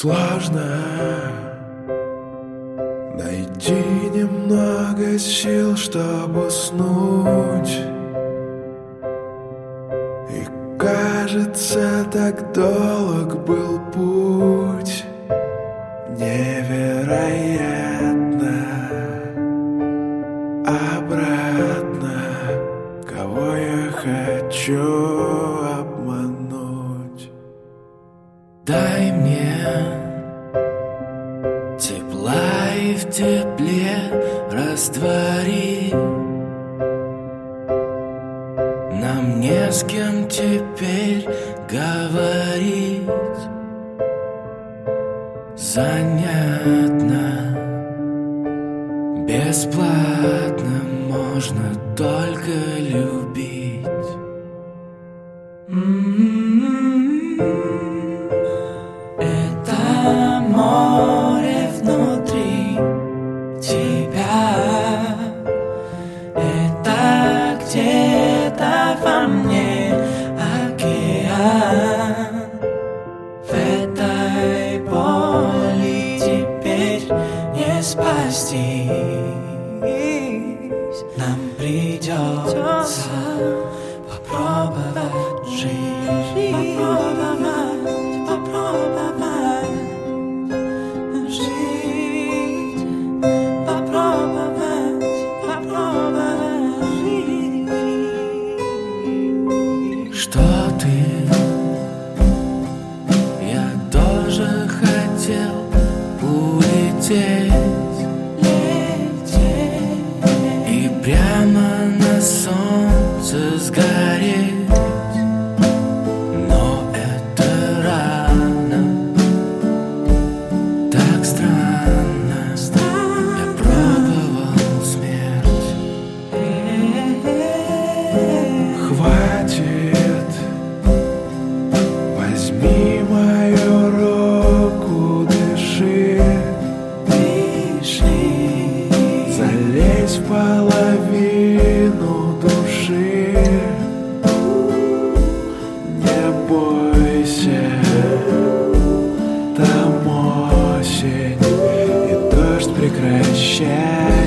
Сложно найти немного сил, чтобы уснуть. И кажется, так долг был путь. Невероятно обратно, кого я хочу обмануть. Дай мне тепла и в тепле раствори. Нам не с кем теперь говорить. Занятно, бесплатно можно только любить. Это море внутри тебя. Это где-то во мне океан. В этой боли теперь не спастись. Нам придется попробовать жить, попробовать жить, попробовать жить. Что ты? Я тоже хотел улететь. И прямо на солнце сгореть. Но это рано, так странно. Я пробовал смерть. Хватит, возьми мою руку, дыши. Залезь в половину души. Не бойся, там осень, и дождь прекращается.